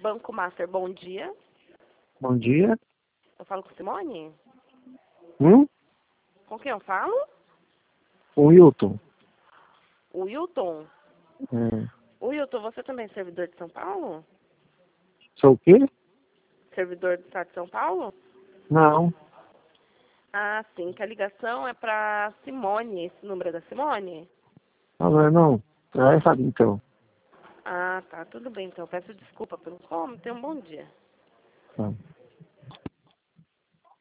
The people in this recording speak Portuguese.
Banco Master, bom dia. Bom dia. Eu falo com Simone? Com quem eu falo? O Wilton. O Wilton. É. O Wilton, você também é servidor de São Paulo? Sou o quê? Servidor do Estado de São Paulo? Não. Ah, sim, que a ligação é para Simone. Esse número é da Simone? Não, é não. É essa então. Ah, tá, tudo bem então. Peço desculpa pelo como. Tenha um bom dia. Tá.